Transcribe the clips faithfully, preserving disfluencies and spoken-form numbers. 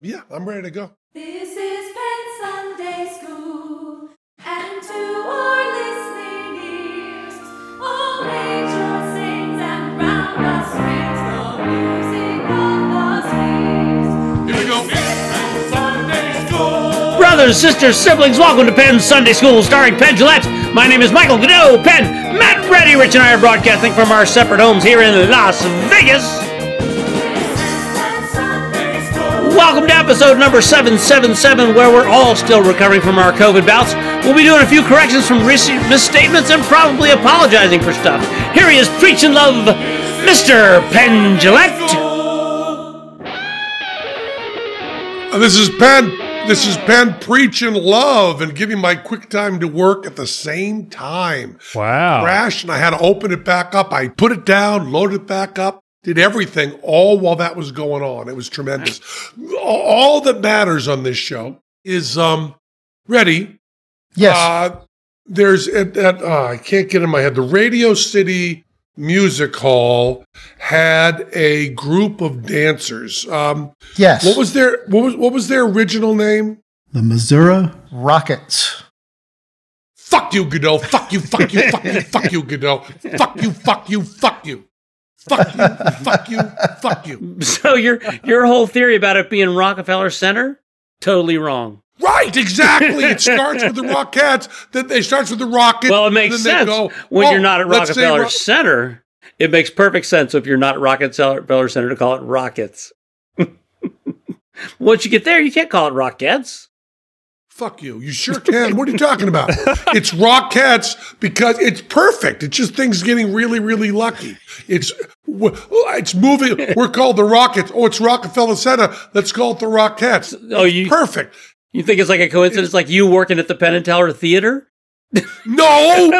Yeah, I'm ready to go. This is Penn Sunday School, and to our listening ears, all angels sings and round us rings the music of the spheres. Here we go. Penn Sunday School. Brothers, sisters, siblings, welcome to Penn Sunday School, starring Penn Jillette. My name is Michael Godot. Penn, Matt Reddy, Rich, and I are broadcasting from our separate homes here in Las Vegas. Welcome to episode number seven seventy-seven, where we're all still recovering from our COVID bouts. We'll be doing a few corrections from recent misstatements and probably apologizing for stuff. Here he is, preaching love, Mister Penn Jillette. This is Penn. This is Penn preaching love and giving my quick time to work at the same time. Wow. Crashed and I had to open it back up. I put it down, loaded it back up, did everything all while that was going on. It was tremendous. All that matters on this show is, um, ready. Yes. Uh, there's, at, at, uh, I can't get in my head. The Radio City Music Hall had a group of dancers. Um, yes. What was their what was what was their original name? The Missouri Rockets. Fuck you, Godot. Fuck you. Fuck you. Fuck you. Fuck you, Godot. Fuck you. Fuck you. Fuck you. Fuck you. Fuck you. Fuck you. So your your whole theory about it being Rockefeller Center, totally wrong. Right, exactly. It starts with the Rockettes, then it starts with the Rockets. Well, it makes then sense they go, when oh, you're not at let's say Rockefeller Ro- Center. It makes perfect sense if you're not at Rockefeller Center to call it Rockets. Once you get there, you can't call it Rockettes. Fuck you. You sure can. What are you talking about? It's Rockettes because it's perfect. It's just things getting really, really lucky. It's it's moving. We're called the Rockets. Oh, it's Rockefeller Center. Let's call it the Rockettes. Oh, you perfect. You think it's like a coincidence, it's, like you working at the Penn and Teller Theater? No.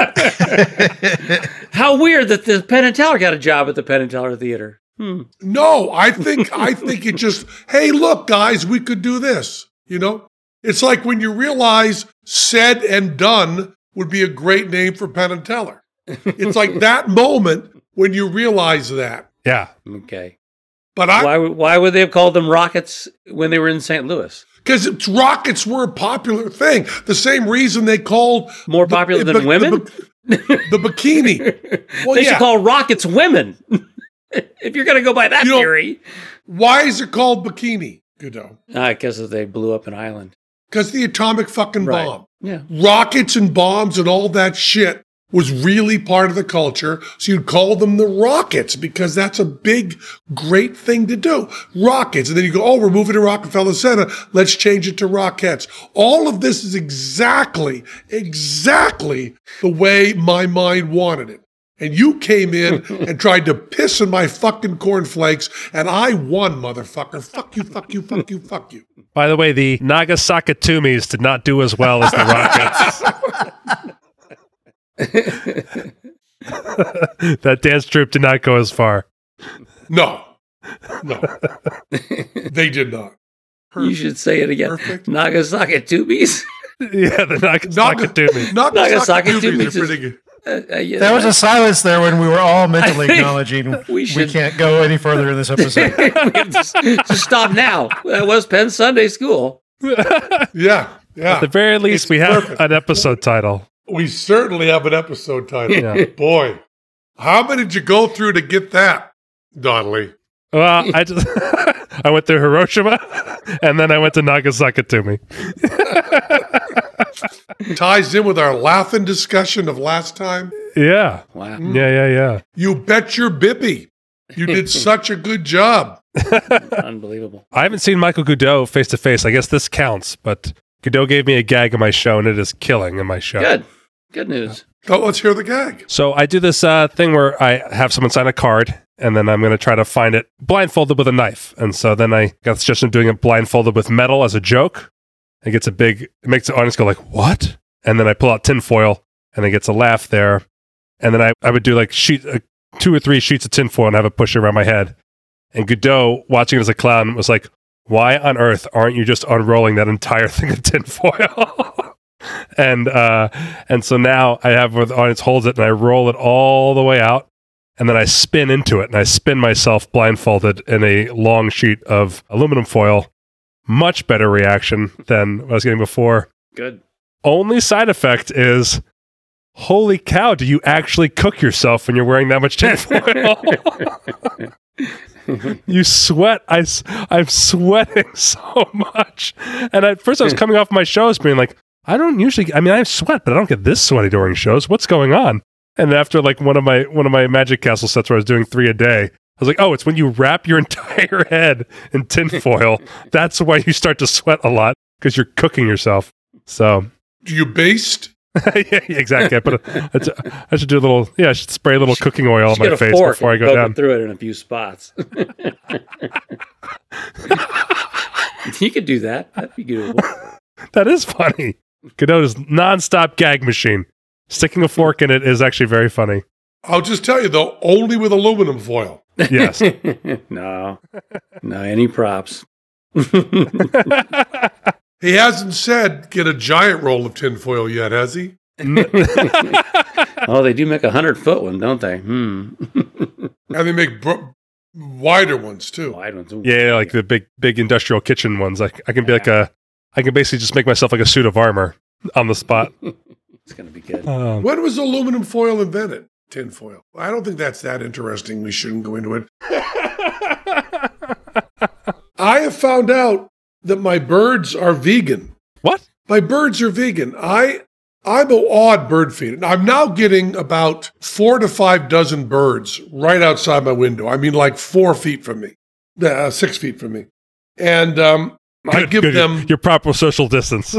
How weird that the Penn and Teller got a job at the Penn and Teller Theater. Hmm. No, I think I think it just. Hey, look, guys, we could do this. You know. It's like when you realize Said and Done would be a great name for Penn and Teller. It's like that moment when you realize that. Yeah. Okay. But I, why why would they have called them Rockets when they were in Saint Louis? Because Rockets were a popular thing. The same reason they called more popular the, than the, women. The, the bikini. Well, they yeah. should call Rockets women. If you're going to go by that you know, theory. Why is it called bikini, Godot? I guess they blew up an island. Because the atomic fucking right. bomb. Yeah. Rockets and bombs and all that shit was really part of the culture. So you'd call them the Rockets because that's a big, great thing to do. Rockets. And then you go, oh, we're moving to Rockefeller Center. Let's change it to Rockettes. All of this is exactly, exactly the way my mind wanted it. And you came in and tried to piss in my fucking cornflakes, and I won, motherfucker. Fuck you, fuck you, fuck you, fuck you. By the way, the Nagasakatumis did not do as well as the Rockets. That dance troupe did not go as far. No. No. They did not. Perfect. You should say it again. Perfect. Nagasakatumis. Yeah, the Nagasakatumis. Nagasakatumis are pretty good. Uh, uh, yeah, there was a silence there when we were all mentally acknowledging we, should, we can't go any further in this episode. We have to, to stop now. That was Penn Sunday School. Yeah, yeah. At the very least, it's we have perfect. an episode title. We certainly have an episode title. Yeah. Boy, how many did you go through to get that, Donnelly? Well, I just I went to Hiroshima, and then I went to Nagasakatumi. Ties in with our laughing discussion of last time. Yeah. Wow. Yeah, yeah, yeah. You bet your bippy. You did such a good job. Unbelievable. I haven't seen Michael Godot face to face. I guess this counts, but Godot gave me a gag in my show, and it is killing in my show. Good. Good news. Oh, let's hear the gag. So I do this uh, thing where I have someone sign a card, and then I'm going to try to find it blindfolded with a knife. And so then I got the suggestion of doing it blindfolded with metal as a joke. It gets a big, it makes the audience go like, what? And then I pull out tinfoil, and it gets a laugh there. And then I, I would do like sheet, uh, two or three sheets of tinfoil and have it push around my head. And Godot, watching it as a clown, was like, why on earth aren't you just unrolling that entire thing of tinfoil? and uh, and so now I have where the audience holds it, and I roll it all the way out. And then I spin into it, and I spin myself blindfolded in a long sheet of aluminum foil. Much better reaction than what I was getting before. Good. Only side effect is, holy cow, do you actually cook yourself when you're wearing that much tinfoil? You sweat. I, s- I'm sweating so much. And at first I was coming off my shows being like, I don't usually, I mean, I sweat, but I don't get this sweaty during shows. What's going on? And after like one of my one of my Magic Castle sets where I was doing three a day, I was like, oh, it's when you wrap your entire head in tinfoil. That's why you start to sweat a lot, because you're cooking yourself. So, Do you baste? yeah, exactly. I put a, I t- I should do a little, yeah, I should spray a little cooking oil on Just my get a face fork before I and go poke down. it through it in a few spots. You could do that. That'd be good. That is funny. Godota's nonstop gag machine. Sticking a fork in it is actually very funny. I'll just tell you, though, only with aluminum foil. Yes. No. No, any props. He hasn't said get a giant roll of tinfoil yet, has he? Oh, they do make a hundred foot one, don't they? Hmm. And they make bro- wider ones, too. Wide ones. Ooh. Yeah, like the big, big industrial kitchen ones. Like I can be like a, I can basically just make myself like a suit of armor on the spot. It's gonna be good. Um, When was aluminum foil invented? Tinfoil. I don't think that's that interesting. We shouldn't go into it. I have found out that my birds are vegan. what? My birds are vegan. I, I'm an odd bird feeder. I'm now getting about four to five dozen birds right outside my window. I mean, like four feet from me, uh, six feet from me. And um, I Good, give good. them... your proper social distance.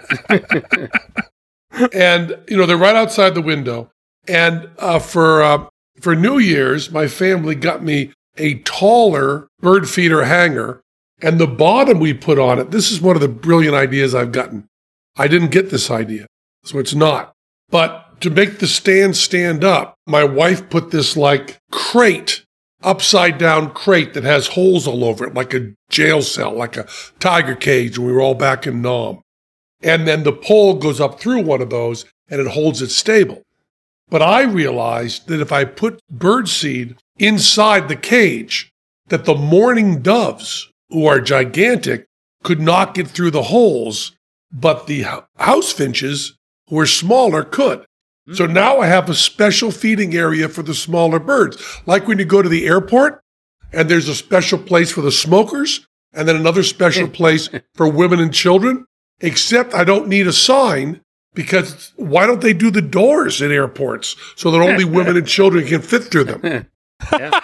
And, you know, they're right outside the window. And uh, for uh, for New Year's, my family got me a taller bird feeder hanger. And the bottom we put on it, this is one of the brilliant ideas I've gotten. I didn't get this idea, so it's not. But to make the stand stand up, my wife put this like crate, upside down crate that has holes all over it, like a jail cell, like a tiger cage when we were all back in Nam. And then the pole goes up through one of those and it holds it stable. But I realized that if I put birdseed inside the cage, that the mourning doves, who are gigantic, could not get through the holes, but the house finches, who are smaller, could. So now I have a special feeding area for the smaller birds. Like when you go to the airport and there's a special place for the smokers and then another special place for women and children. Except I don't need a sign, because why don't they do the doors in airports so that only women and children can fit through them? Yeah.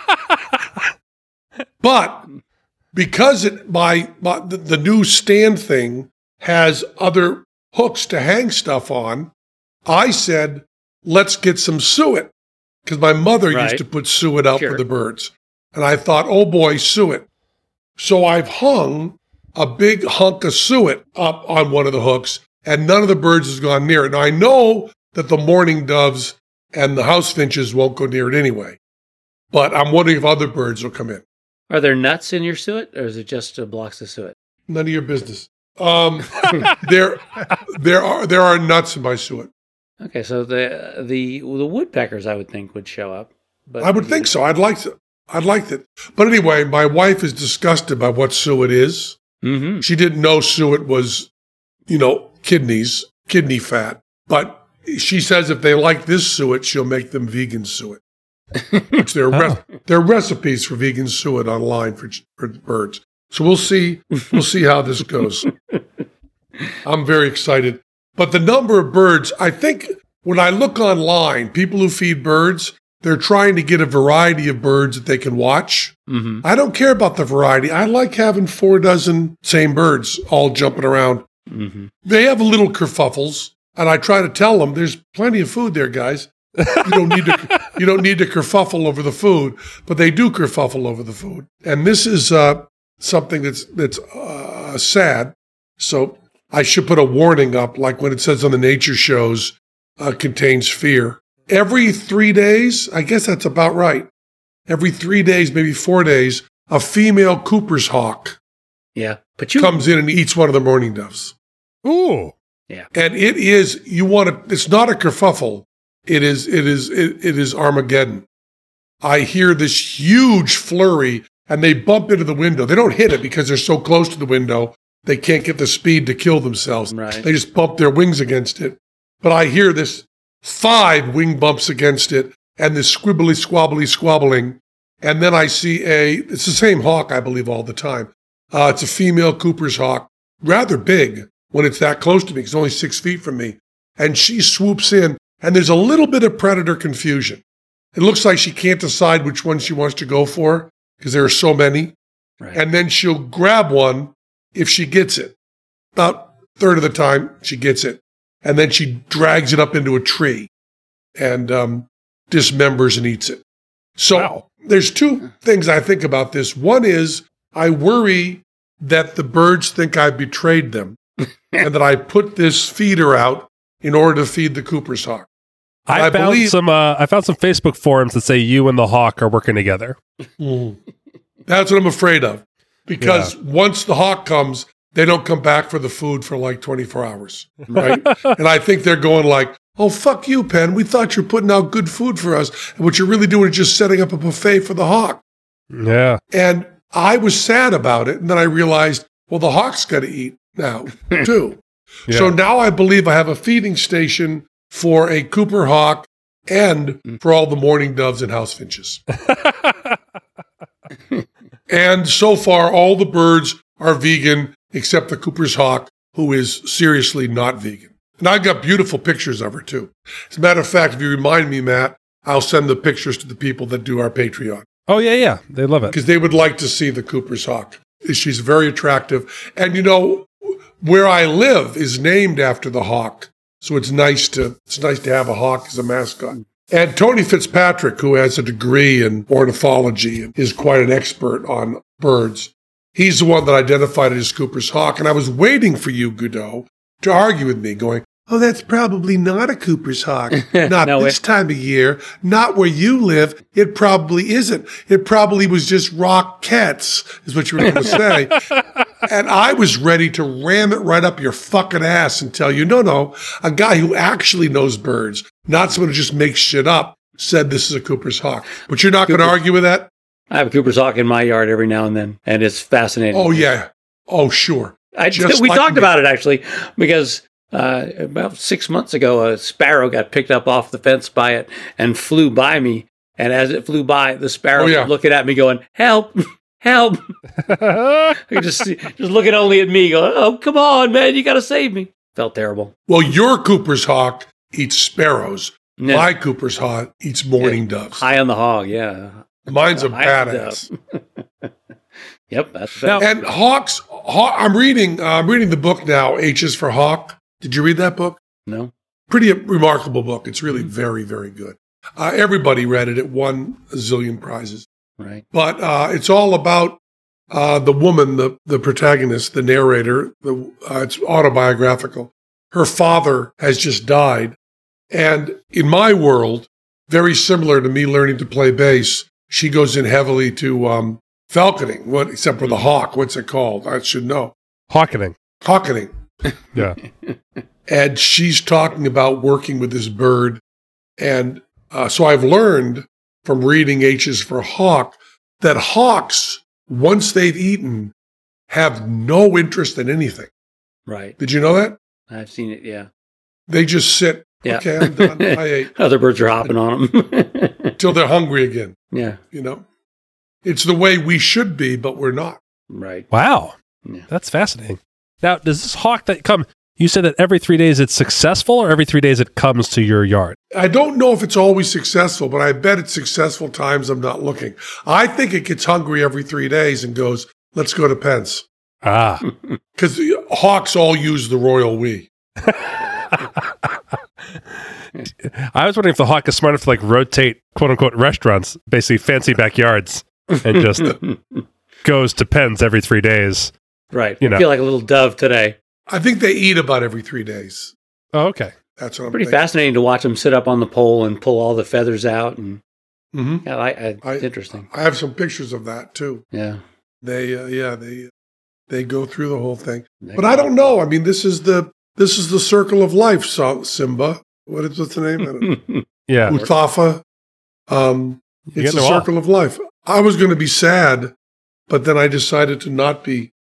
But because it my, my the, the new stand thing has other hooks to hang stuff on, I said, let's get some suet, because my mother Right. used to put suet out Sure. for the birds. And I thought, oh boy, suet. So I've hung a big hunk of suet up on one of the hooks, and none of the birds has gone near it. Now, I know that the mourning doves and the house finches won't go near it anyway, but I'm wondering if other birds will come in. Are there nuts in your suet, or is it just uh, blocks of suet? None of your business. Um, there, there are there are nuts in my suet. Okay, so the the the woodpeckers, I would think, would show up. But I would think so. I'd like to. I'd like that. But anyway, my wife is disgusted by what suet is. Mm-hmm. She didn't know suet was, you know, kidneys, kidney fat. But she says if they like this suet, she'll make them vegan suet. Which there are re- there are recipes for vegan suet online for, for birds. So we'll see. We'll see how this goes. I'm very excited. But the number of birds, I think when I look online, people who feed birds, they're trying to get a variety of birds that they can watch. Mm-hmm. I don't care about the variety. I like having four dozen same birds all jumping around. Mm-hmm. They have little kerfuffles, and I try to tell them there's plenty of food there, guys. You don't need to you don't need to kerfuffle over the food, but they do kerfuffle over the food. And this is uh, something that's that's uh, sad. So I should put a warning up, like when it says on the nature shows, uh, contains fear. Every three days, I guess that's about right. Every three days, maybe four days, a female Cooper's hawk Yeah, but you comes in and eats one of the mourning doves. Ooh. And it is, you want to, it's not a kerfuffle. It is, it is, it, it is Armageddon. I hear this huge flurry and they bump into the window. They don't hit it because they're so close to the window, they can't get the speed to kill themselves. Right. They just bump their wings against it. But I hear this five wing bumps against it and this squibbly, squabbly, squabbling. And then I see a, it's the same hawk, I believe, all the time. Uh, it's a female Cooper's hawk, rather big when it's that close to me. It's only six feet from me. And she swoops in, and there's a little bit of predator confusion. It looks like she can't decide which one she wants to go for because there are so many. Right. And then she'll grab one if she gets it. About a third of the time, she gets it. And then she drags it up into a tree and um, dismembers and eats it. So Wow. there's two things I think about this. One is I worry that the birds think I betrayed them and that I put this feeder out in order to feed the Cooper's hawk. I, I found believe- some. Uh, I found some Facebook forums that say you and the hawk are working together. That's what I'm afraid of. Because once the hawk comes, they don't come back for the food for like twenty-four hours, right? And I think they're going like, oh, fuck you, Penn. We thought you were putting out good food for us. And what you're really doing is just setting up a buffet for the hawk. Yeah. And I was sad about it. And then I realized, well, the hawk's got to eat now, too. Yeah. So now I believe I have a feeding station for a Cooper hawk and for all the mourning doves and house finches. And so far, all the birds are vegan except the Cooper's hawk, who is seriously not vegan. And I've got beautiful pictures of her, too. As a matter of fact, if you remind me, Matt, I'll send the pictures to the people that do our Patreon Oh yeah, yeah. They love it. because they would like to see the Cooper's hawk. She's very attractive. And, you know, where I live is named after the hawk. So it's nice to it's nice to have a hawk as a mascot. And Tony Fitzpatrick, who has a degree in ornithology and is quite an expert on birds, he's the one that identified it as Cooper's hawk. And I was waiting for you, Godot, to argue with me, going, oh, that's probably not a Cooper's hawk. Not No, this it- time of year. Not where you live. It probably isn't. It probably was just rockets, is what you were going to say. And I was ready to ram it right up your fucking ass and tell you, no, no, a guy who actually knows birds, not someone who just makes shit up, said this is a Cooper's hawk. But you're not going to argue with that? I have a Cooper's hawk in my yard every now and then, and it's fascinating. Oh, yeah. Oh, sure. I, Just we like talked me. about it actually because uh, about six months ago, a sparrow got picked up off the fence by it and flew by me. And as it flew by, the sparrow Oh, yeah. was looking at me, going, "Help, help!" I could just see, just looking only at me, going, "Oh, come on, man, you got to save me." Felt terrible. Well, your Cooper's hawk eats sparrows. Yeah. My Cooper's hawk eats mourning doves. High on the hog, yeah. Mine's a High on the badass. Yep, that's Now- better. And hawks, haw- I'm reading. Uh, I'm reading the book now. H is for hawk. Did you read that book? No, Pretty remarkable book. It's really very, very good. Uh, everybody read it. It won a zillion prizes. right? But uh, it's all about uh, the woman, the the protagonist, the narrator. The uh, it's autobiographical. Her father has just died, and in my world, very similar to me learning to play bass, she goes in heavily to um, falconing. What except for the hawk? What's it called? I should know. Hawkening. Hawkening. Yeah. And she's talking about working with this bird. And uh, so I've learned from reading H's for hawk that hawks, once they've eaten, have no interest in anything. Right. Did you know that? I've seen it. Yeah. They just sit. Yeah. Okay, I'm done. I ate. Other birds are hopping on them. Till they're hungry again. Yeah. You know? It's the way we should be, but we're not. Right. Wow. Yeah. That's fascinating. Now, does this hawk that come? You said that every three days it's successful, or every three days it comes to your yard? I don't know if it's always successful, but I bet it's successful times I'm not looking. I think it gets hungry every three days and goes, let's go to Pence. Ah. Because hawks all use the royal we. I was wondering if the hawk is smart enough to like rotate quote unquote restaurants, basically fancy backyards, and just goes to pens every three days. Right. You I know. feel like a little dove today. I think they eat about every three days. Oh, okay. That's what I'm Pretty thinking. fascinating to watch them sit up on the pole and pull all the feathers out. And Mhm. yeah, I, I, I- it's interesting. I have some pictures of that too. Yeah. They, uh, yeah, they, they go through the whole thing. But I don't know. I mean, this is the this is the circle of life, Sa- Simba. What is what's the name? I don't know. Yeah. Mutafa. Um, You it's get a them all. circle of life. I was going to be sad, but then I decided to not be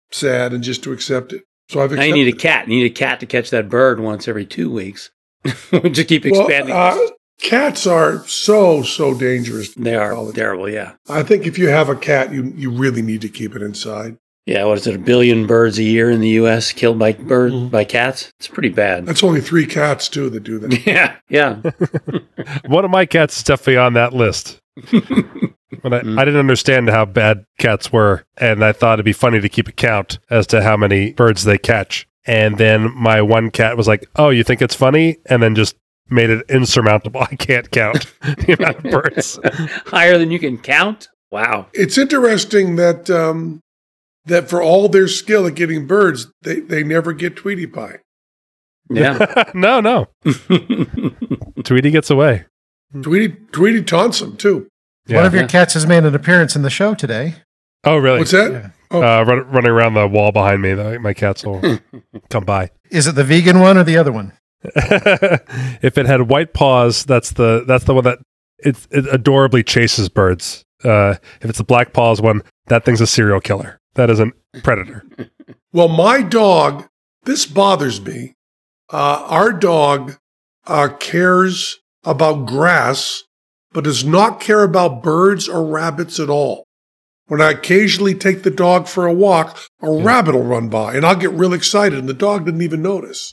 sad and just to accept it. So I've Now accepted you need a it. cat. You need a cat to catch that bird once every two weeks. Just keep Well, expanding. uh, cats are so, so dangerous. they are All the time. terrible, yeah. I think if you have a cat, you, you really need to keep it inside. Yeah, what is it, a billion birds a year in the U S killed by bird Mhm. by cats? It's pretty bad. That's only three cats, too, that do that. Yeah, yeah. One of my cats is definitely on that list. But I, I didn't understand how bad cats were, and I thought it'd be funny to keep a count as to how many birds they catch. And then my one cat was like, "Oh, you think it's funny?" And then just made it insurmountable. I can't count the amount of birds. Higher than you can count? Wow. It's interesting that um, that for all their skill at getting birds, they, they never get Tweety Pie. Yeah. no, no. Tweety gets away. Tweety, Tweety taunts them, too. Yeah. One of your cats has made an appearance in the show today. Oh, really? What's that? Yeah. Oh, Uh, run, running around the wall behind me. The, my cats will come by. Is it the vegan one or the other one? If it had white paws, that's the that's the one that it, it adorably chases birds. Uh, if it's the black paws one, that thing's a serial killer. That is a predator. well, my dog, this bothers me. Uh, our dog uh, cares about grass, but does not care about birds or rabbits at all. When I occasionally take the dog for a walk, a rabbit will run by, and I'll get real excited, and the dog didn't even notice.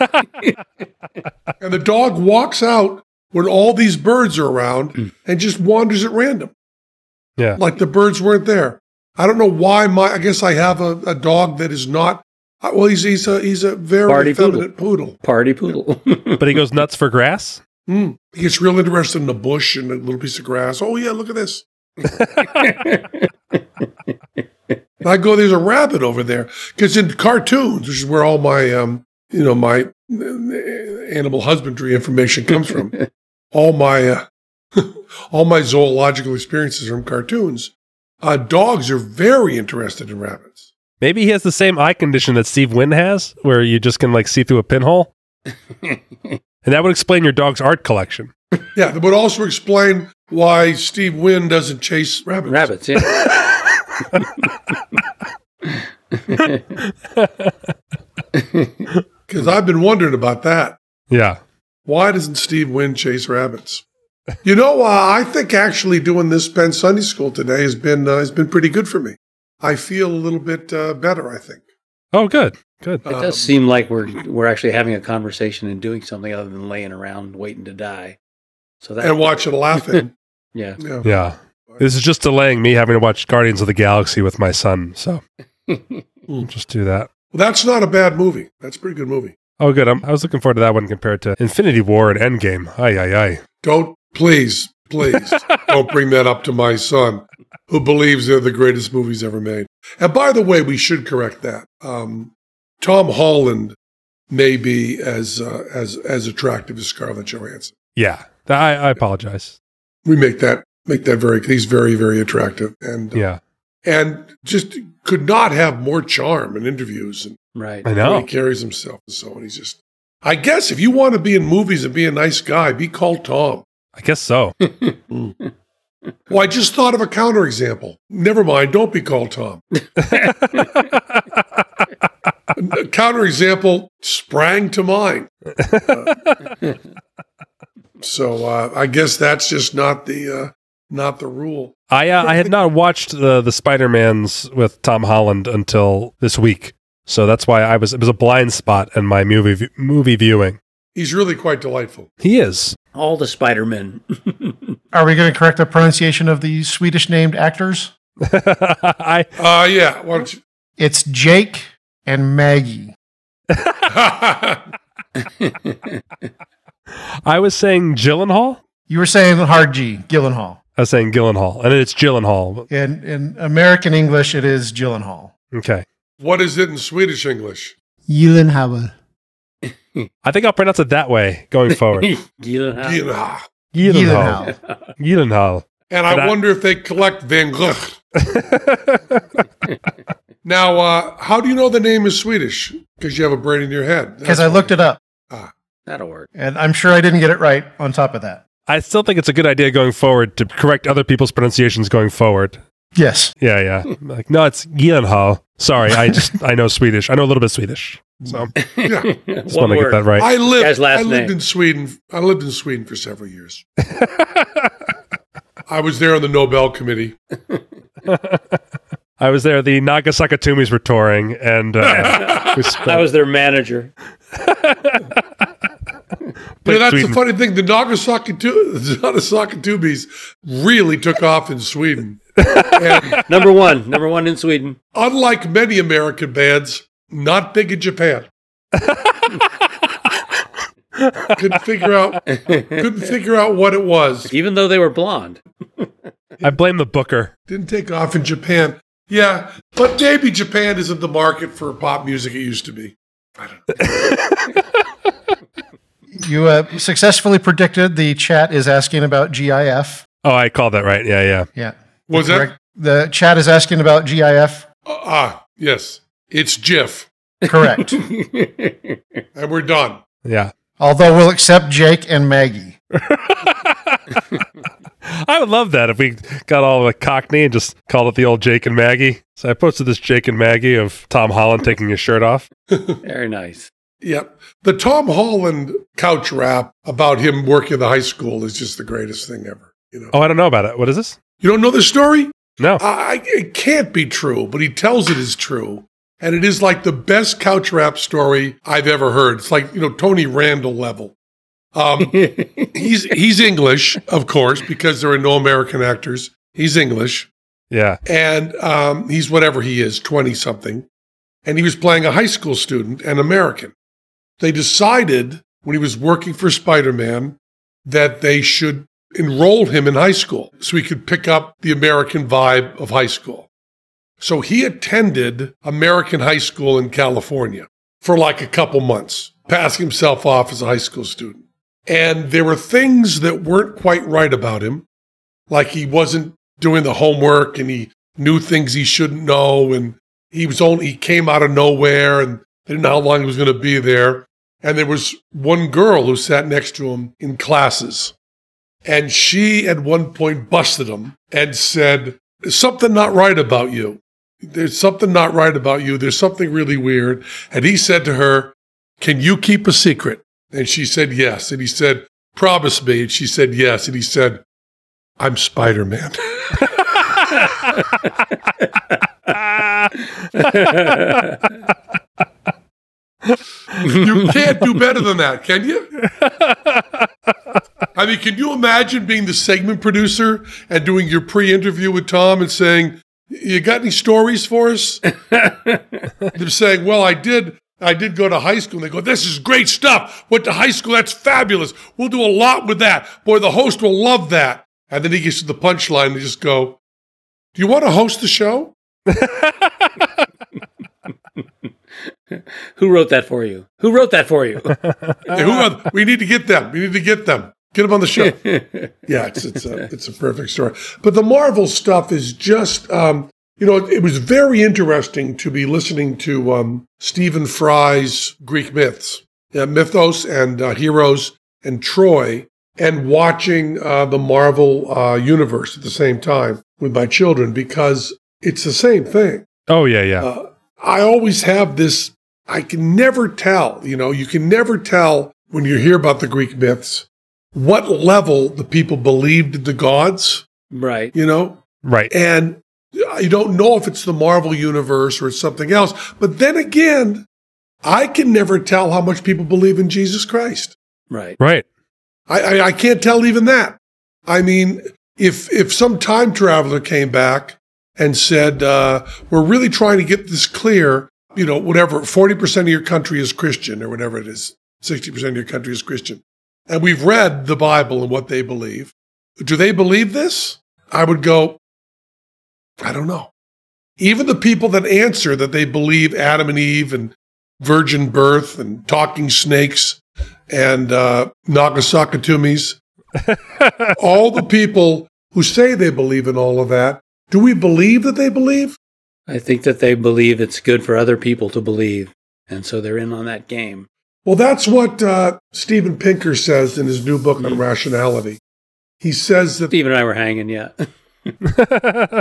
And the dog walks out when all these birds are around and just wanders at random, Yeah. like the birds weren't there. I don't know why my, I guess I have a, a dog that is not, uh, well, he's, he's a, he's a very Party effeminate poodle. Party poodle. But he goes nuts for grass? Mm. He gets real interested in a bush and a little piece of grass. Oh, yeah, look at this. And I go, there's a rabbit over there. Because in cartoons, which is where all my, um, you know, my uh, animal husbandry information comes from, all my, uh, all my zoological experiences are from cartoons. Uh, dogs are very interested in rabbits. Maybe he has the same eye condition that Steve Wynn has, where you just can like see through a pinhole. And that would explain your dog's art collection. Yeah, that would also explain why Steve Wynn doesn't chase rabbits. Rabbits, yeah. Because I've been wondering about that. Yeah. Why doesn't Steve Wynn chase rabbits? You know, uh, I think actually doing this Penn Sunday School today has been uh, has been pretty good for me. I feel a little bit uh, better, I think. Oh, good. Good. It does seem like we're we're actually having a conversation and doing something other than laying around waiting to die. So that And watching laughing. yeah. Yeah. Yeah. This is just delaying me having to watch Guardians of the Galaxy with my son. So we'll just do that. Well, that's not a bad movie. That's a pretty good movie. Oh, good. I'm, I was looking forward to that one compared to Infinity War and Endgame. Ay, ay, ay. Don't, please, please, don't bring that up to my son, who believes they're the greatest movies ever made. And by the way, we should correct that. Um, Tom Holland may be as uh, as as attractive as Scarlett Johansson. Yeah. I, I apologize. We make that make that very. He's very very attractive, and uh, Yeah. and just could not have more charm in interviews and Right. I the way know. he carries himself and so on. He's just. I guess if you want to be in movies and be a nice guy, be called Tom. I guess so. Well, I just thought of a counterexample. Never mind. Don't be called Tom. A counterexample sprang to mind. Uh, so uh, I guess that's just not the uh, not the rule. I uh, I had not watched the the Spider-Mans with Tom Holland until this week. So that's why I was it was a blind spot in my movie v- movie viewing. He's really quite delightful. He is. All the Spider-Men. Are we going to correct the pronunciation of the Swedish named actors? I Uh, yeah. Why don't you? It's Jake and Maggie. I was saying Gyllenhaal. You were saying hard G, Gyllenhaal. I was saying Gyllenhaal, and it's Gyllenhaal. In, in American English, it is Gyllenhaal. Okay. What is it in Swedish English? Gyllenhaal. I think I'll pronounce it that way going forward. Gyllenhaal. Gyllenhaal. Gyllenhaal. Gyllenhaal. And But I I- wonder if they collect Van Gogh. Now, uh, how do you know the name is Swedish? Because you have a brain in your head. Because I looked it up, That'll work. and I'm sure I didn't get it right on top of that. I still think it's a good idea going forward to correct other people's pronunciations going forward. Yes. Yeah, yeah. Like, no, it's Gianhall. Sorry, I just I know Swedish. I know a little bit of Swedish. So Yeah. just One want to get word. that right. I lived. Guy's last I lived name. in Sweden. I lived in Sweden for several years. I was there on the Nobel Committee. I was there. The Nagasakatumis were touring, and uh, we spent, I was their manager. Yeah, that's Sweden. the funny thing. The Nagasaki, tu- the Nagasaki Tubies really took off in Sweden. And Number one. Number one in Sweden. unlike many American bands, not big in Japan. couldn't figure out couldn't figure out what it was. Even though they were blonde. I blame the booker. Didn't take off in Japan. Yeah, but maybe Japan isn't the market for pop music it used to be. I don't know. You uh, successfully predicted the chat is asking about G I F. Oh, I called that right. Yeah, yeah. Yeah. Was The that? correct- The chat is asking about G I F. Uh, ah, yes. It's Jif. Correct. And we're done. Yeah. Although we'll accept Jake and Maggie. I would love that if we got all the Cockney and just called it the old Jake and Maggie. So I posted this Jake and Maggie of Tom Holland taking his shirt off. Very nice. Yep. The Tom Holland couch rap about him working at the high school is just the greatest thing ever. You know, Oh, I don't know about it. What is this? you don't know the story? No. I, it can't be true, but he tells it is true. And it is like the best couch rap story I've ever heard. It's like, you know, Tony Randall level. Um, he's he's English, of course, because there are no American actors. He's English. Yeah. And um, he's whatever he is, twenty-something. And he was playing a high school student, an American. They decided, when he was working for Spider-Man, that they should enroll him in high school so he could pick up the American vibe of high school. So he attended American high school in California for like a couple months, passing himself off as a high school student. And there were things that weren't quite right about him, like he wasn't doing the homework and he knew things he shouldn't know, and he was only he came out of nowhere and they didn't know how long he was going to be there. And there was one girl who sat next to him in classes, and she at one point busted him and said, "There's something not right about you. There's something not right about you. There's something really weird." And he said to her, "Can you keep a secret?" And she said, "Yes." And he said, "Promise me." And she said, "Yes." And he said, "I'm Spider-Man." You can't do better than that, can you? I mean, can you imagine being the segment producer and doing your pre-interview with Tom and saying, "You got any stories for us?" They're saying, "Well, I did. I did go to high school." And they go, "This is great stuff. Went to high school. That's fabulous. We'll do a lot with that. Boy, the host will love that." And then he gets to the punchline and they just go, "Do you want to host the show?" Who wrote that for you? Who wrote that for you? Yeah, who are, we need to get them. We need to get them. Get them on the show. Yeah, it's it's a it's a perfect story. But the Marvel stuff is just, um, you know, it, it was very interesting to be listening to um, Stephen Fry's Greek myths, uh, mythos and uh, heroes and Troy, and watching uh, the Marvel uh, universe at the same time with my children, because it's the same thing. Oh, yeah, yeah. Uh, I always have this, I can never tell, you know, you can never tell when you hear about the Greek myths what level the people believed in the gods, Right. you know, right. and you don't know if it's the Marvel universe or it's something else. But then again, I can never tell how much people believe in Jesus Christ. Right. Right. I, I, I can't tell even that. I mean, if if some time traveler came back and said, uh, "We're really trying to get this clear, you know, whatever, forty percent of your country is Christian," or whatever it is, sixty percent of your country is Christian, and we've read the Bible and what they believe. Do they believe this? I would go, I don't know. Even the people that answer that they believe Adam and Eve and virgin birth and talking snakes and uh, Nagasakatumis, all the people who say they believe in all of that, do we believe that they believe? I think that they believe it's good for other people to believe, and so they're in on that game. Well, that's what uh, Steven Pinker says in his new book on rationality. He says that Steve and I were hanging, yeah.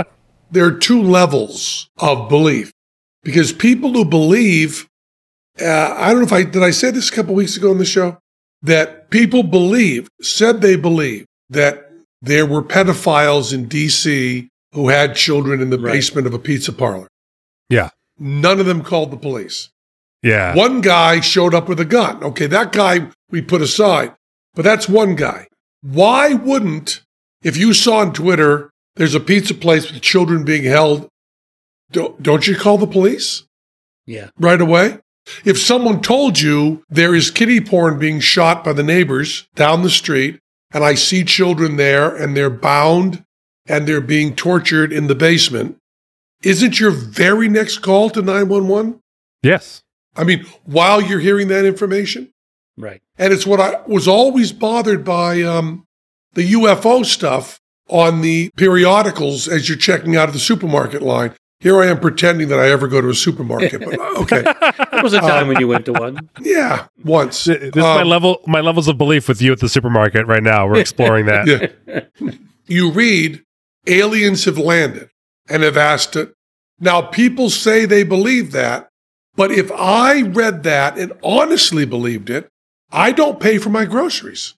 there are two levels of belief. Because people who believe, uh, I don't know if I, did I say this a couple weeks ago on the show? That people believed, said they believed that there were pedophiles in D C who had children in the Right. basement of a pizza parlor. Yeah. None of them called the police. Yeah. One guy showed up with a gun. Okay, that guy we put aside, but that's one guy. Why wouldn't, if you saw on Twitter, there's a pizza place with children being held, don't, don't you call the police Yeah. right away? If someone told you there is kiddie porn being shot by the neighbors down the street, and I see children there and they're bound and they're being tortured in the basement, isn't your very next call to nine one one? Yes. I mean, while you're hearing that information? Right. And it's what I was always bothered by um, the U F O stuff on the periodicals as you're checking out of the supermarket line. Here I am pretending that I ever go to a supermarket, but okay. There was a time when you went to one. Yeah, once. This is my Um, level my levels of belief with you at the supermarket right now. We're exploring that. Yeah. You read, aliens have landed and have asked it. Now, people say they believe that, but if I read that and honestly believed it, I don't pay for my groceries.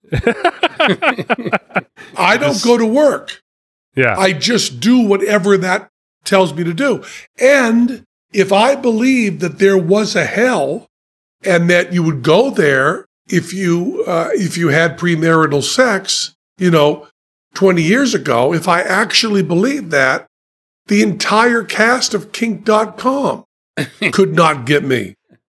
I don't go to work. Yeah. I just do whatever that tells me to do. And if I believed that there was a hell and that you would go there if you uh, if you had premarital sex, you know, twenty years ago, if I actually believed that, the entire cast of kink dot com could not get me.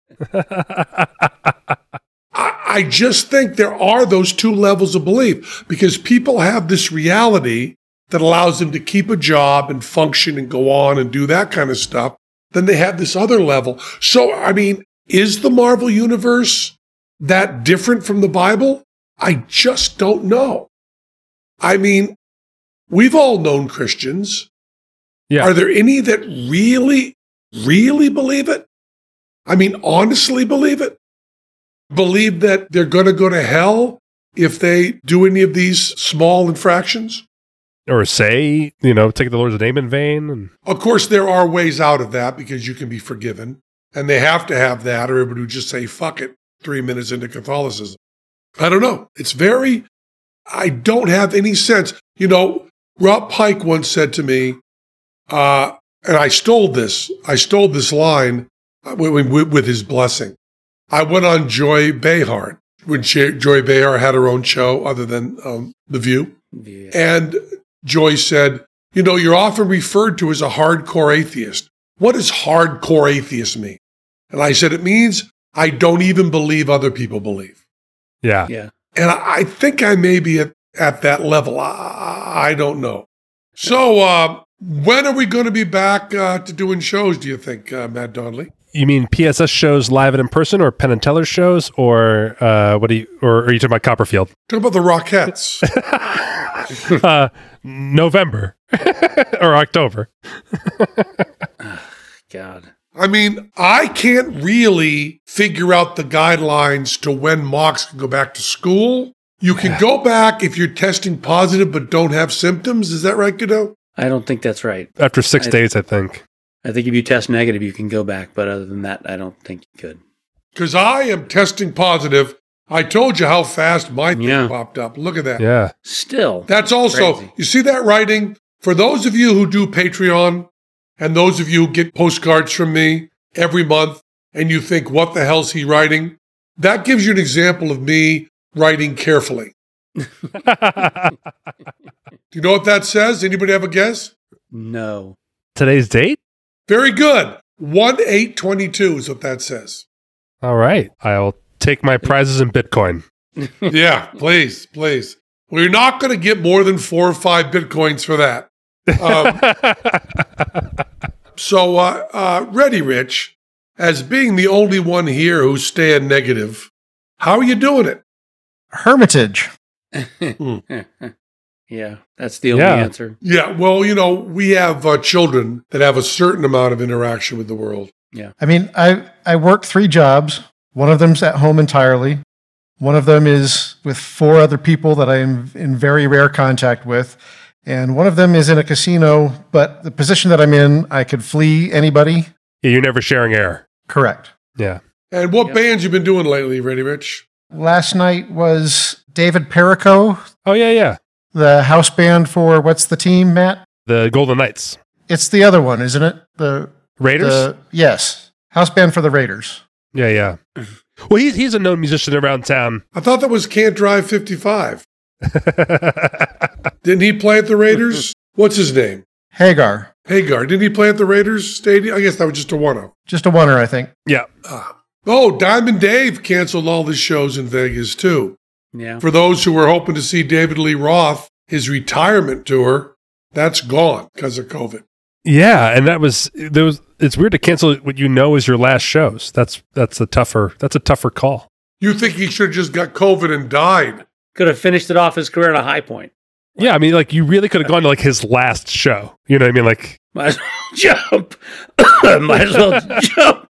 I, I just think there are those two levels of belief because people have this reality that allows them to keep a job and function and go on and do that kind of stuff. Then they have this other level. So, I mean, is the Marvel Universe that different from the Bible? I just don't know. I mean, we've all known Christians. Yeah. Are there any that really, really believe it? I mean, honestly believe it? Believe that they're going to go to hell if they do any of these small infractions? Or say, you know, take the Lord's name in vain. And Of course, there are ways out of that because you can be forgiven. And they have to have that or everybody would just say, fuck it, three minutes into Catholicism. I don't know. It's very, I don't have any sense. You know, Rob Pike once said to me, uh, and I stole this, I stole this line with, with, with his blessing. I went on Joy Behar when she, Joy Behar had her own show other than um, The View. Yeah. And Joy said, you know, you're often referred to as a hardcore atheist. What does hardcore atheist mean? And I said, it means I don't even believe other people believe. yeah. Yeah. And I, I think I may be at, at that level. I, I don't know. So uh, when are we going to be back uh, to doing shows, do you think, uh, Matt Donnelly? You mean P S S shows live and in person, or Penn and Teller shows, or uh, what do you? Or are you talking about Copperfield? Talk about the Rockettes. uh, November or October. God. I mean, I can't really figure out the guidelines to when mocks can go back to school. You can go back if you're testing positive but don't have symptoms. Is that right, Godot? I don't think that's right. After six I- days, I think. I think if you test negative, you can go back. But other than that, I don't think you could. Because I am testing positive. I told you how fast my thing Yeah. popped up. Look at that. Yeah. Still. That's also, Crazy. you see that writing? For those of you who do Patreon and those of you who get postcards from me every month and you think, what the hell's he writing? That gives you an example of me writing carefully. Do you know what that says? Anybody have a guess? No. Today's date? Very good. one eight twenty-two is what that says. All right. I'll take my prizes in Bitcoin. Yeah, please, please. We're not going to get more than four or five Bitcoins for that. Um, so, uh, uh, Ready Rich, as being the only one here who's staying negative, how are you doing it? Hermitage. Yeah, that's the only Yeah. answer. Yeah, well, you know, we have uh, children that have a certain amount of interaction with the world. I mean, I, I work three jobs. One of them's at home entirely. One of them is with four other people that I am in very rare contact with. And one of them is in a casino, but the position that I'm in, I could flee anybody. Yeah, you're never sharing air. Correct. Yeah. And what bands you been doing lately, Ready Rich? Last night was David Perico, Oh, yeah, yeah. the house band for what's the team, Matt? The Golden Knights. It's the other one, isn't it? The Raiders? the- yes, house band for the Raiders. Yeah, yeah. Well, he's, he's a known musician around town. I thought that was Can't Drive fifty-five. Didn't he play at the Raiders? What's his name? Hagar, Hagar. Didn't he play at the Raiders Stadium? I guess that was just a one-off. just a oneer, I think. Yeah. Oh, Diamond Dave canceled all his shows in Vegas, too. Yeah. For those who were hoping to see David Lee Roth, his retirement tour, that's gone because of COVID. Yeah, and that was there was. It's weird to cancel what you know is your last shows. That's that's a tougher that's a tougher call. You think he should have just got COVID and died? Could have finished it off his career at a high point. Yeah, I mean, like you really could have gone to like his last show. You know what I mean? Like Might as well jump. Might as well jump.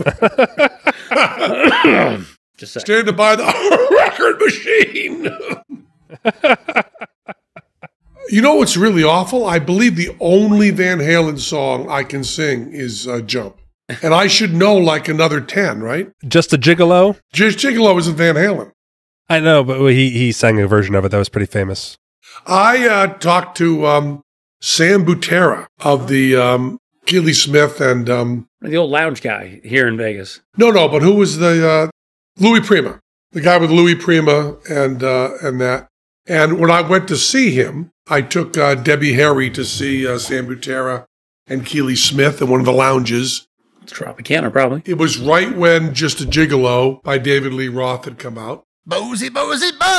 Just saying. Stand to buy the record machine. You know what's really awful? I believe the only Van Halen song I can sing is uh, Jump. And I should know like another ten, right? just a gigolo. Just Gigolo isn't Van Halen. I know, but he he sang a version of it that was pretty famous. I uh, talked to um, Sam Butera of the um, Keely Smith and... Um, The old lounge guy here in Vegas. no, no, but who was the... Uh, Louis Prima. The guy with Louis Prima and uh, and that. And when I went to see him, I took uh, Debbie Harry to see uh, Sam Butera and Keely Smith in one of the lounges. It's Tropicana, probably. It was right when Just a Gigolo by David Lee Roth had come out. Bozy, bozy, bop.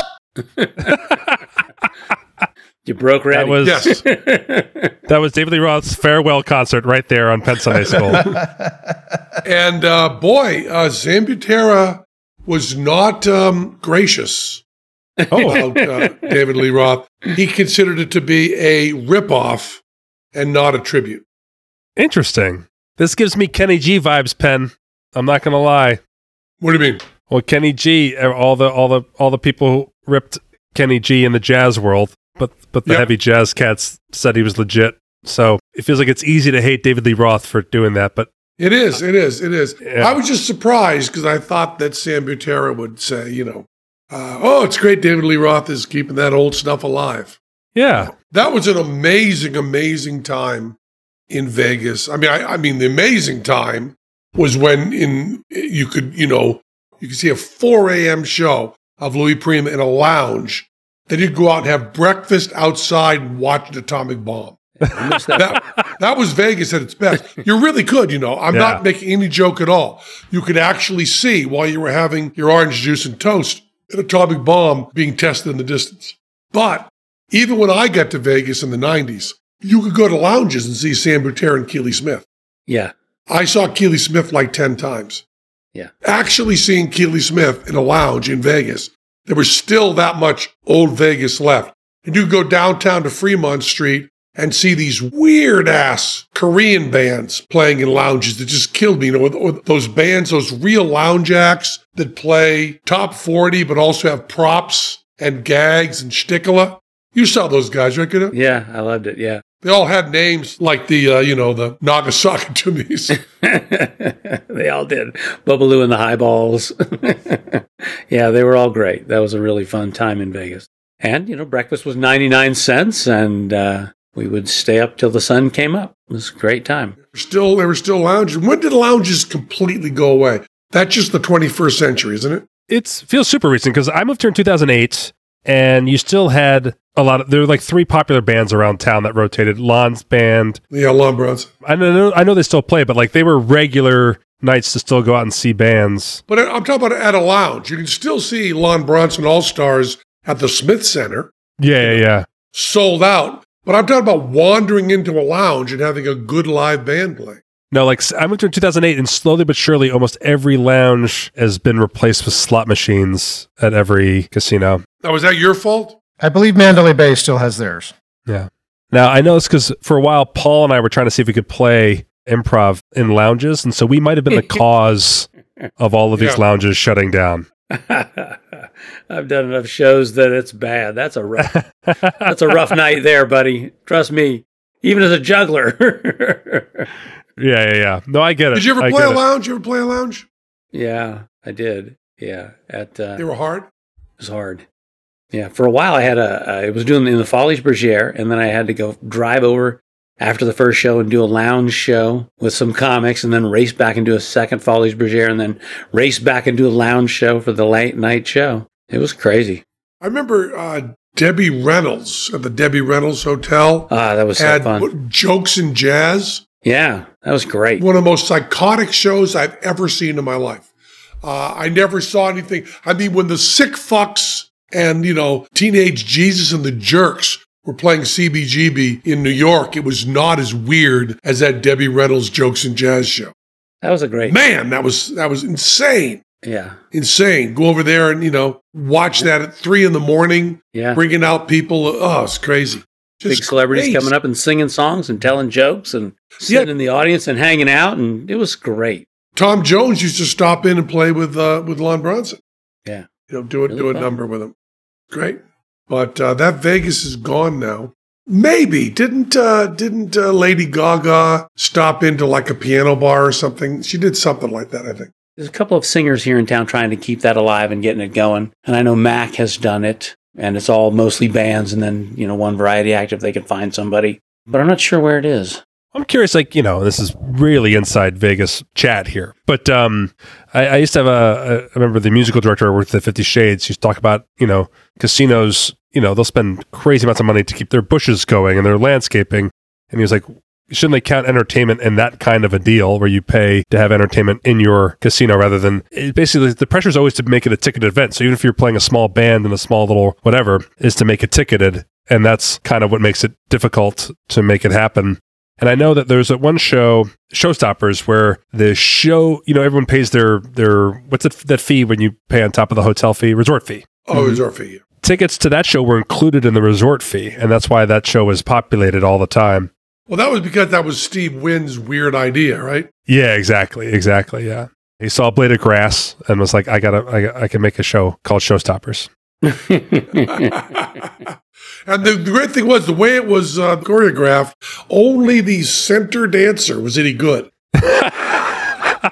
You broke ready. That was Yes. that was David Lee Roth's farewell concert right there on Penn Sunday School. And uh, boy, uh, Sam Butera was not um, gracious Oh, about uh, David Lee Roth. He considered it to be a ripoff and not a tribute. interesting. This gives me Kenny G vibes, Penn. I'm not gonna lie. What do you mean? Well, Kenny G, all the all the all the people who ripped Kenny G in the jazz world, but but the Yep. heavy jazz cats said he was legit. So it feels like it's easy to hate David Lee Roth for doing that, but It is, it is, it is. Yeah. I was just surprised because I thought that Sam Butera would say, you know, uh, oh, it's great David Lee Roth is keeping that old stuff alive. yeah, That was an amazing, amazing time in Vegas. I mean, I, I mean, the amazing time was when in you could, you know, you could see a four a.m. show of Louis Prima in a lounge. Then you'd go out and have breakfast outside and watch an atomic bomb. I missed that. That, that was Vegas at its best. You really could, you know. I'm Yeah. not making any joke at all. You could actually see while you were having your orange juice and toast an atomic bomb being tested in the distance. But even when I got to Vegas in the nineties, you could go to lounges and see Sam Butera and Keely Smith. Yeah. I saw Keely Smith like ten times. Yeah. Actually seeing Keely Smith in a lounge in Vegas, there was still that much old Vegas left. And you could go downtown to Fremont Street and see these weird-ass Korean bands playing in lounges that just killed me. You know, with, with those bands, those real lounge acts that play top forty but also have props and gags and shtickla. You saw those guys, right? Kuda? Yeah, I loved it. Yeah. They all had names like the, uh, you know, the Nagasaki Tumis. They all did. Bubbaloo and the Highballs. Yeah, they were all great. That was a really fun time in Vegas. And, you know, breakfast was ninety-nine cents, and uh, we would stay up till the sun came up. It was a great time. Still, they were still lounges. When did lounges completely go away? That's just the twenty-first century, isn't it? it feels super recent because I moved here in two thousand eight, and you still had a lot of there were like three popular bands around town that rotated. Lon's band. Yeah, Lon Bronson. I know I know they still play, but like they were regular nights to still go out and see bands. But I'm talking about at a lounge. You can still see Lon Bronson All Stars at the Smith Center, Yeah, yeah, yeah. sold out. But I'm talking about wandering into a lounge and having a good live band play. No, like I moved here in two thousand eight, and slowly but surely, almost every lounge has been replaced with slot machines at every casino. Now, was that your fault? I believe Mandalay Bay still has theirs. Yeah. Now I know this because for a while, Paul and I were trying to see if we could play improv in lounges, and so we might have been the cause of all of these Yeah. lounges shutting down. I've done enough shows that it's bad. That's a rough, that's a rough night there, buddy. Trust me. Even as a juggler. Yeah, yeah, yeah. No, I get it. Did you ever I play a get it. lounge? You ever play a lounge? Yeah, I did. Yeah, at uh, They were hard. it was hard. Yeah, for a while I had a, I was doing in the Folies Bergère, and then I had to go drive over after the first show and do a lounge show with some comics, and then race back and do a second Folies Bergère, and then race back and do a lounge show for the late night show. It was crazy. I remember uh, Debbie Reynolds at the Debbie Reynolds Hotel Ah, that was so had fun. Jokes and Jazz. Yeah, that was great. One of the most psychotic shows I've ever seen in my life. Uh, I never saw anything. I mean, when the Sick Fucks and, you know, Teenage Jesus and the Jerks were playing C B G B in New York, it was not as weird as that Debbie Reynolds Jokes and Jazz show. That was a great. Man, that was that was insane. Yeah, Insane. Go over there and, you know, watch that at three in the morning, yeah. bringing out people. Oh, it's crazy. Big celebrities crazy. coming up and singing songs and telling jokes and sitting Yeah. in the audience and hanging out, and it was great. Tom Jones used to stop in and play with uh, with Lon Bronson. Yeah. You know, do a, Really do a fun. number with him. Great. But uh, that Vegas is gone now. Maybe. Didn't uh, didn't uh, Lady Gaga stop into like a piano bar or something? She did something like that, I think. There's a couple of singers here in town trying to keep that alive and getting it going. And I know Mac has done it, and it's all mostly bands and then, you know, one variety act if they can find somebody. But I'm not sure where it is. I'm curious, like, you know, this is really inside Vegas chat here. But um, I, I used to have a, a, I remember the musical director with the Fifty Shades used to talk about, you know, casinos, you know, they'll spend crazy amounts of money to keep their bushes going and their landscaping. And he was like, shouldn't they count entertainment in that kind of a deal where you pay to have entertainment in your casino rather than it basically the pressure is always to make it a ticketed event. So even if you're playing a small band and a small little whatever is to make it ticketed. And that's kind of what makes it difficult to make it happen. And I know that there's a one show, Showstoppers, where the show, you know, everyone pays their, their what's it, that fee when you pay on top of the hotel fee? Resort fee. Oh, it was our fee. Tickets to that show were included in the resort fee. And that's why that show was populated all the time. Well, that was because that was Steve Wynn's weird idea, right? Yeah, exactly. Exactly. Yeah. He saw a blade of grass and was like, I gotta, I, I can make a show called Showstoppers. And the, the great thing was the way it was uh, choreographed, only the center dancer was any good. uh,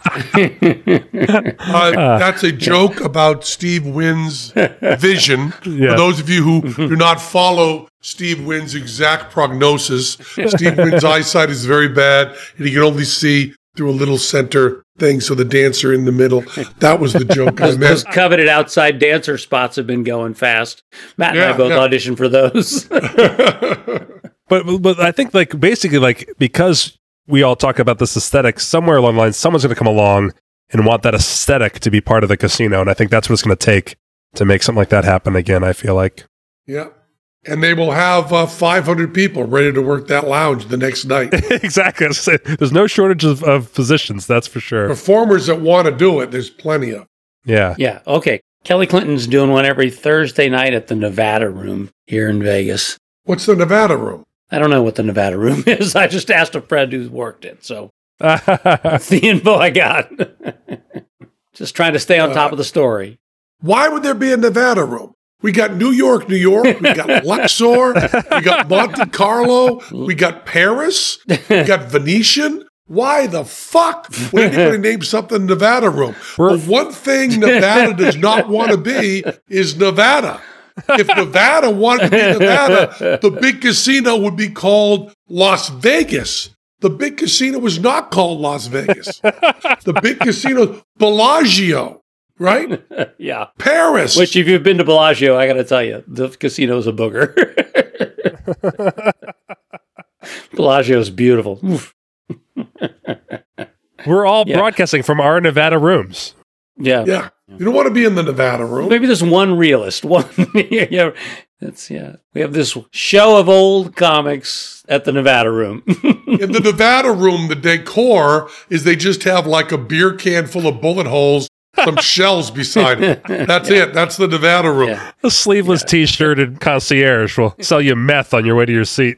that's a joke about Steve Wynn's vision. Yeah. For those of you who do not follow Steve Wynn's exact prognosis, Steve Wynn's eyesight is very bad, and he can only see through a little center thing, so the dancer in the middle. That was the joke I Those meant. coveted outside dancer spots have been going fast. Matt and Yeah, I both yeah. auditioned for those. But but I think like basically like because we all talk about this aesthetic, somewhere along the line, someone's going to come along and want that aesthetic to be part of the casino, and I think that's what it's going to take to make something like that happen again. I feel like. Yeah. And they will have uh, five hundred people ready to work that lounge the next night. Exactly. I was gonna say, there's no shortage of, of positions, that's for sure. Performers that want to do it, there's plenty of. Yeah. Yeah, okay. Kelly Clinton's doing one every Thursday night at the Nevada Room here in Vegas. What's the Nevada Room? I don't know what the Nevada Room is. I just asked a friend who's worked it, so that's the info I got. Just trying to stay on top of the story. Why would there be a Nevada Room? We got New York, New York. We got Luxor. We got Monte Carlo. We got Paris. We got Venetian. Why the fuck would anybody name something Nevada Room? We're- Well, one thing Nevada does not want to be is Nevada. If Nevada wanted to be Nevada, the big casino would be called Las Vegas. The big casino was not called Las Vegas. The big casino, Bellagio, right? Yeah. Paris. Which, if you've been to Bellagio, I got to tell you, the casino's a booger. Bellagio's beautiful. Oof. We're all Yeah. broadcasting from our Nevada rooms. Yeah. Yeah. You don't want to be in the Nevada Room. Maybe there's one realist. One. Yeah. That's, yeah. We have this show of old comics at the Nevada Room. In the Nevada Room, the decor is they just have like a beer can full of bullet holes, some shells beside it. That's it. That's the Nevada Room. Yeah. A sleeveless t-shirt and concierge will sell you meth on your way to your seat.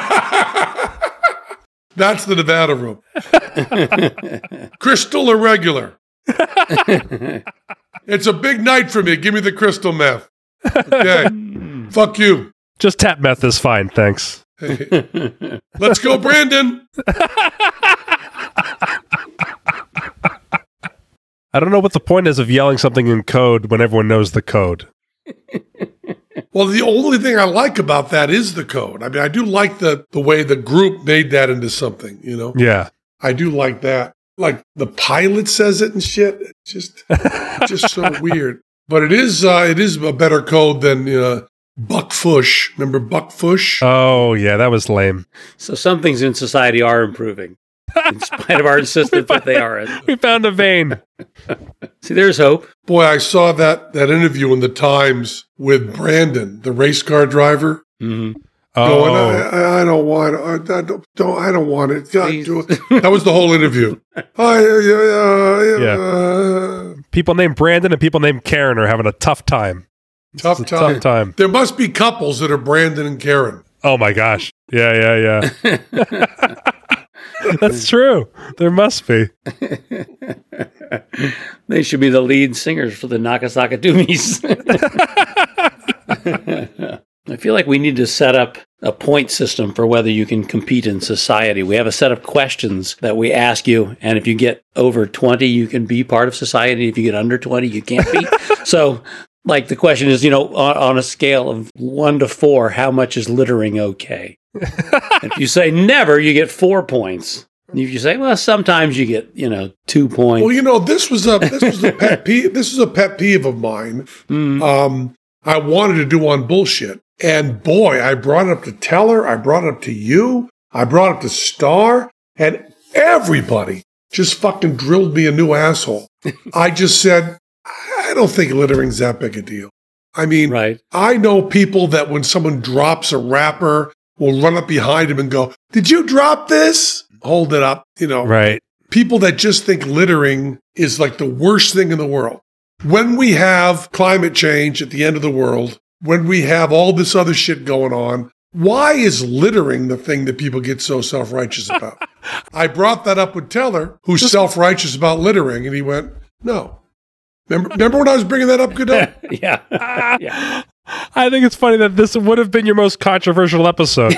That's the Nevada Room. Crystal or regular? It's a big night for me. Give me the crystal meth. Okay. Fuck you. Just tap meth is fine, thanks. Let's go, Brandon. I don't know what the point is of yelling something in code when everyone knows the code. Well, the only thing I like about that is the code. I mean, I do like the, the way the group made that into something, you know? Yeah. I do like that. Like the pilot says it and shit. It's just, just so weird. But it is, uh, it is a better code than, you know, Buck Fush. Remember Buck Fush? Oh, yeah, that was lame. So some things in society are improving, in spite of our insistence that they aren't. We found a vein. See, there's hope. Boy, I saw that, that interview in the Times with Brandon, the race car driver. Mm-hmm. Oh, Going, I, I, I don't want it. I don't, don't, I don't want it. God, Please. do it. That was the whole interview. I, uh, Yeah. uh, people named Brandon and people named Karen are having a tough time. tough It's a time. tough time. There must be couples that are Brandon and Karen. Oh my gosh. Yeah, yeah, yeah. That's true. There must be. They should be the lead singers for the Nakasaka Doomies. I feel like we need to set up a point system for whether you can compete in society. We have a set of questions that we ask you, and if you get over twenty, you can be part of society. If you get under twenty, you can't be. So, like, the question is, you know, on, on a scale of one to four, how much is littering okay? If you say never, you get four points. If you say, well, sometimes you get, you know, two points. Well, you know, this was a this was a pet peeve. This is a pet peeve of mine. Mm. Um, I wanted to do on bullshit, and boy, I brought it up to Teller. I brought it up to you. I brought it up to Star, and everybody just fucking drilled me a new asshole. I just said, I don't think littering's that big a deal. I mean, Right. I know people that when someone drops a wrapper, will run up behind him and go, "Did you drop this?" Hold it up, you know. Right. People that just think littering is like the worst thing in the world. When we have climate change at the end of the world, when we have all this other shit going on, why is littering the thing that people get so self-righteous about? I brought that up with Teller, who's self-righteous about littering, and he went, no. Remember, remember when I was bringing that up, Godot? Yeah. Yeah. I think it's funny that this would have been your most controversial episode.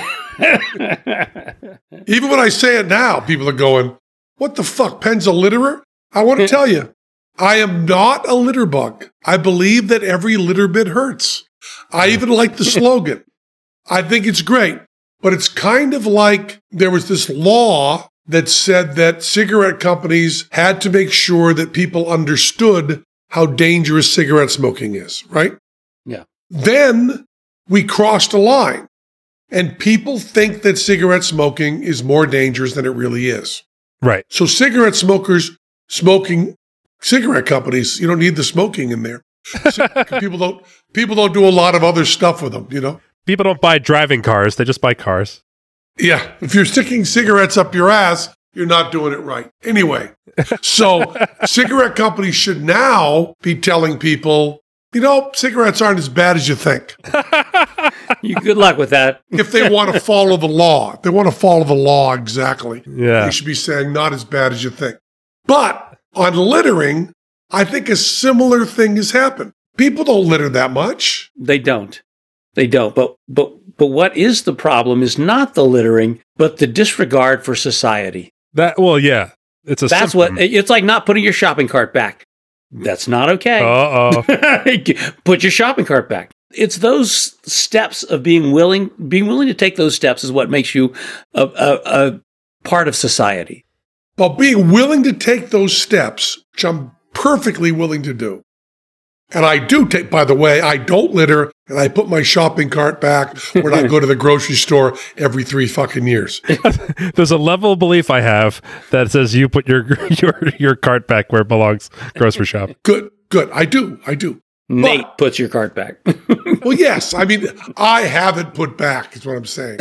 Even when I say it now, people are going, what the fuck, Penn's a litterer? I want to tell you, I am not a litter bug. I believe that every litter bit hurts. I even like the slogan. I think it's great. But it's kind of like there was this law that said that cigarette companies had to make sure that people understood how dangerous cigarette smoking is, right? Yeah. Then we crossed a line. And people think that cigarette smoking is more dangerous than it really is. Right. So cigarette smokers smoking cigarette companies, you don't need the smoking in there. people don't people don't do a lot of other stuff with them, you know? People don't buy driving cars, they just buy cars. Yeah. If you're sticking cigarettes up your ass, you're not doing it right. Anyway, so cigarette companies should now be telling people, you know, cigarettes aren't as bad as you think. You good luck with that. If they want to follow the law, if they want to follow the law exactly, Yeah. they should be saying not as bad as you think. But on littering, I think a similar thing has happened. People don't litter that much. They don't. They don't. But but but what is the problem is not the littering, but the disregard for society. That well, yeah. It's a That's symptom. what it's like not putting your shopping cart back. That's not okay. Uh-oh. Put your shopping cart back. It's those steps of being willing, being willing to take those steps is what makes you a, a, a part of society. But being willing to take those steps, which I'm perfectly willing to do. And I do take, by the way, I don't litter and I put my shopping cart back when I go to the grocery store every three fucking years. There's a level of belief I have that says you put your your your cart back where it belongs, grocery shop. Good, good. I do, I do. Nate But- puts your cart back. Well, yes. I mean, I have it put back, is what I'm saying.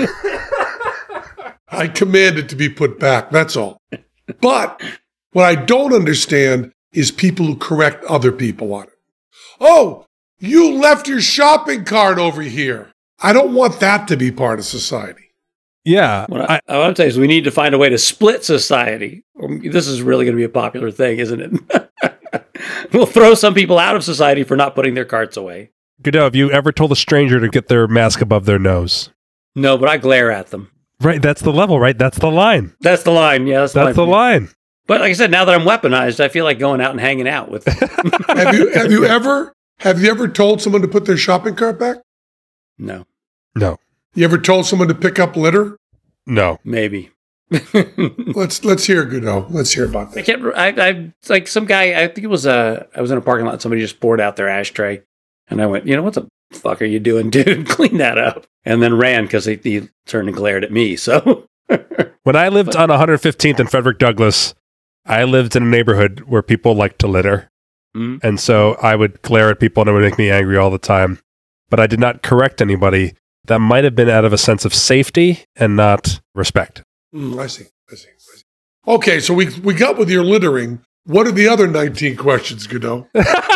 I command it to be put back. That's all. But what I don't understand is people who correct other people on it. Oh, you left your shopping cart over here. I don't want that to be part of society. Yeah. What I, I, I want to say is we need to find a way to split society. This is really going to be a popular thing, isn't it? we'll throw some people out of society for not putting their carts away. Godot, have you ever told a stranger to get their mask above their nose? No, but I glare at them. Right, that's the level, right? That's the line. That's the line. Yeah, that's the That's line. the line. But like I said, now that I'm weaponized, I feel like going out and hanging out with. Have you have you ever have you ever told someone to put their shopping cart back? No, No. You ever told someone to pick up litter? No. maybe. Let's let's hear Godot. Let's hear about I that. can't. I, I like some guy. I think it was a. I was in a parking lot. Somebody just poured out their ashtray, and I went, "You know what the fuck are you doing, dude? Clean that up." And then ran because he, he turned and glared at me. So When I lived on one hundred fifteenth in Frederick Douglass, I lived in a neighborhood where people liked to litter. Mm. And so I would glare at people and it would make me angry all the time. But I did not correct anybody. That might have been out of a sense of safety and not respect. Mm, I see. I see. I see. Okay, so we we got with your littering. What are the other nineteen questions, Godot?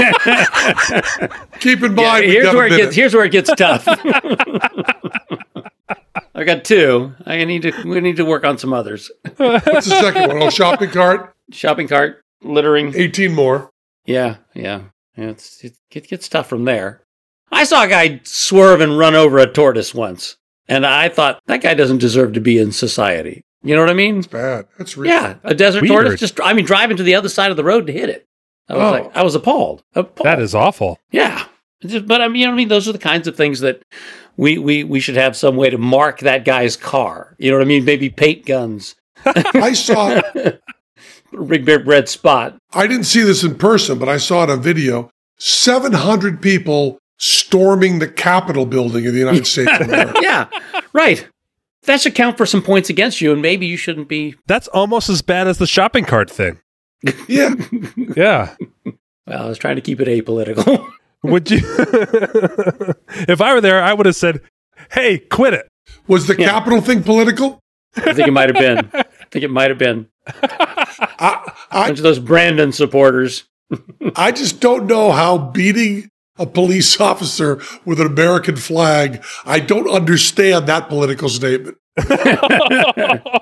Keep in Yeah, mind, we here's got a where it minute. gets. Here's where it gets tough. I got two. I need to. We need to work on some others. What's the second one? Oh, shopping cart. Shopping cart, littering. eighteen more. Yeah, yeah. yeah it's, it, it gets tough from there. I saw a guy swerve and run over a tortoise once, and I thought that guy doesn't deserve to be in society. You know what I mean? Bad. That's real. Yeah, a desert Weird. tortoise. Just, I mean, driving to the other side of the road to hit it. I was Oh. like, I was appalled. appalled. That is awful. Yeah. It's just- but I mean, you know what I mean? Those are the kinds of things that we, we, we should have some way to mark that guy's car. You know what I mean? Maybe paint guns. I saw. Big big red spot. I didn't see this in person, but I saw it on video. seven hundred people storming the Capitol building in the United States of America. Yeah, right. That should count for some points against you, and maybe you shouldn't be. That's almost as bad as the shopping cart thing. Yeah. Yeah. Well, I was trying to keep it apolitical. Would you? If I were there, I would have said, hey, quit it. Was the Yeah. Capitol thing political? I think it might have been. I think it might have been. I, I, bunch of those Brandon supporters. I just don't know how beating a police officer with an American flag, I don't understand that political statement. I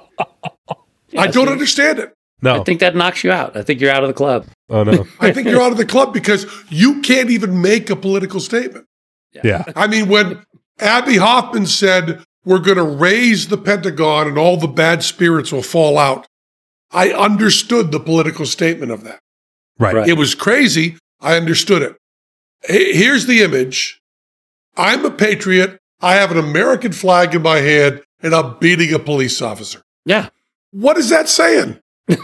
don't understand it. No. I think that knocks you out. I think you're out of the club. Oh, no. I think you're out of the club because you can't even make a political statement. Yeah. I mean, when Abby Hoffman said, we're going to raise the Pentagon and all the bad spirits will fall out, I understood the political statement of that. Right. Right. It was crazy. I understood it. H- Here's the image. I'm a patriot. I have an American flag in my hand and I'm beating a police officer. Yeah. What is that saying?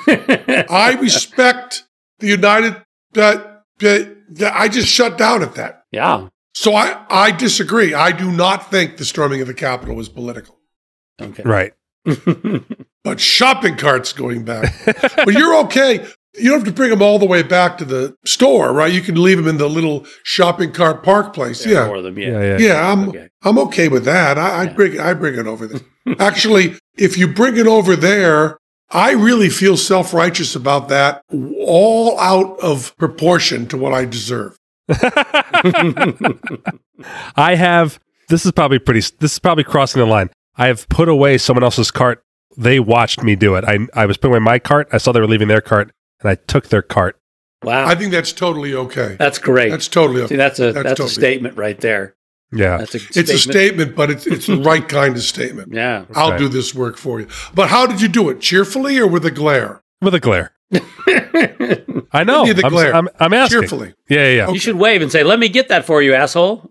I respect the United, uh, uh, I just shut down at that. Yeah. So I, I disagree. I do not think the storming of the Capitol was political. Okay. Right. But shopping carts going back. But you're okay. You don't have to bring them all the way back to the store, right? You can leave them in the little shopping cart park place. Yeah. More of them, Yeah, yeah. yeah. Yeah, I'm Okay. I'm okay with that. I, I Yeah. bring I bring it over there. Actually, if you bring it over there, I really feel self-righteous about that, all out of proportion to what I deserve. I have, this is probably pretty, this is probably crossing the line. I have put away someone else's cart. They watched me do it. I, I was putting away my cart. I saw they were leaving their cart and I took their cart. Wow. I think that's totally okay. that's great. That's totally See, okay. that's a That's that's, totally- a statement right there. Yeah. That's a It's a statement, but it's it's the right kind of statement. Yeah. I'll Okay. do this work for you. But how did you do it? Cheerfully or with a glare? With a glare. I know. Give me the I'm, glare. I'm, I'm asking. Cheerfully. Yeah, yeah, yeah. You should wave and say, "Let me get that for you, asshole."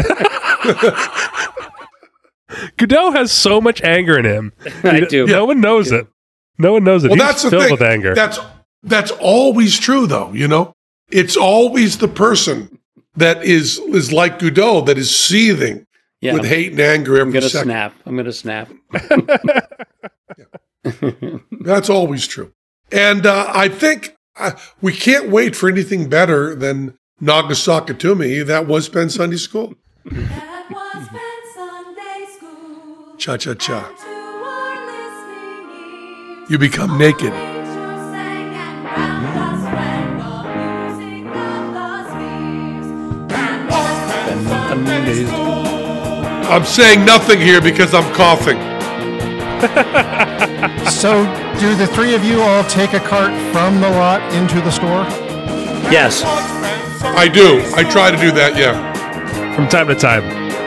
Godot has so much anger in him. I You- do. No one knows it. No one knows it. Well, He's that's the filled thing. with anger. That's that's always true, though. You know, it's always the person that is is like Godot that is seething Yeah. with hate and anger I'm every gonna second. snap. I'm gonna snap. That's always true. And uh, I think uh, we can't wait for anything better than Nagasaki to me. That was Penn Sunday School. That was Penn Sunday School. Cha cha cha. And to our listening ears, You become naked. angels sang and round us rang the music of the spheres. That was Penn Sunday School. I'm saying nothing here because I'm coughing. So, do the three of you all take a cart from the lot into the store? Yes. I do. I try to do that, yeah. From time to time.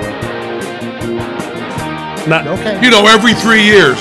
Not Okay. You know, every three years.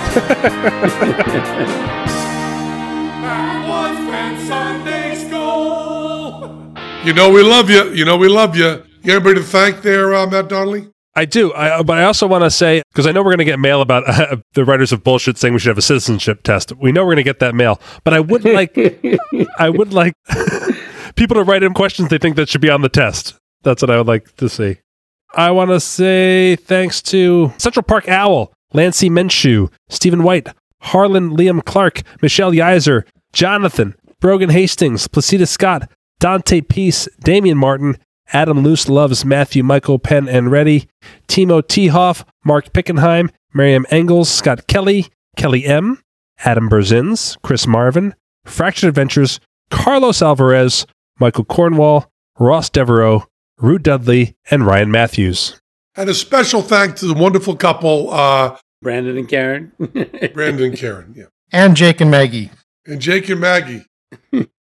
You know we love you. You know we love you. You got anybody to thank there, uh, Matt Donnelly? I do, I, but I also want to say, because I know we're going to get mail about uh, the writers of bullshit saying we should have a citizenship test. We know we're going to get that mail, but I would like, I would like people to write in questions they think that should be on the test. That's what I would like to see. I want to say thanks to Central Park Owl, Lancey Menshew, Stephen White, Harlan Liam Clark, Michelle Yiser, Jonathan, Brogan Hastings, Placida Scott, Dante Peace, Damian Martin, Adam Luce loves Matthew Michael Penn and Reddy, Timo Tehoff, Mark Pickenheim, Miriam Engels, Scott Kelly, Kelly M, Adam Berzins, Chris Marvin, Fractured Adventures, Carlos Alvarez, Michael Cornwall, Ross Devereaux, Rue Dudley, and Ryan Matthews. And a special thanks to the wonderful couple, uh, Brandon and Karen. Brandon and Karen. Yeah. And Jake and Maggie. And Jake and Maggie.